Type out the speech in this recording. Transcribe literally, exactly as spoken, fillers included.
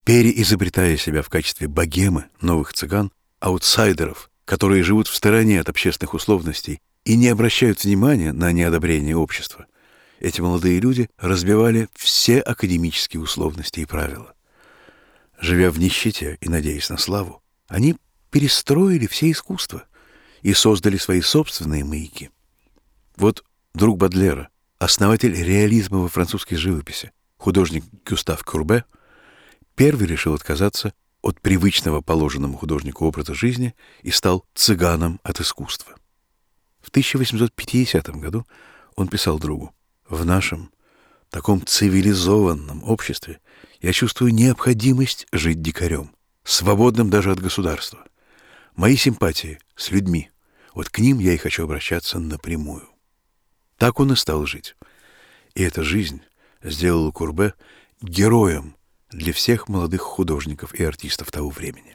переизобретая себя в качестве богемы, новых цыган, аутсайдеров, которые живут в стороне от общественных условностей и не обращают внимания на неодобрение общества. Эти молодые люди разбивали все академические условности и правила. Живя в нищете и надеясь на славу, они перестроили все искусства и создали свои собственные маяки. Вот друг Бодлера, основатель реализма во французской живописи, художник Гюстав Курбе, первый решил отказаться от привычного положенному художнику образа жизни и стал цыганом от искусства. В тысяча восемьсот пятидесятом году он писал другу: «В нашем таком цивилизованном обществе я чувствую необходимость жить дикарем, свободным даже от государства. Мои симпатии с людьми, вот к ним я и хочу обращаться напрямую». Так он и стал жить. И эта жизнь сделала Курбе героем для всех молодых художников и артистов того времени.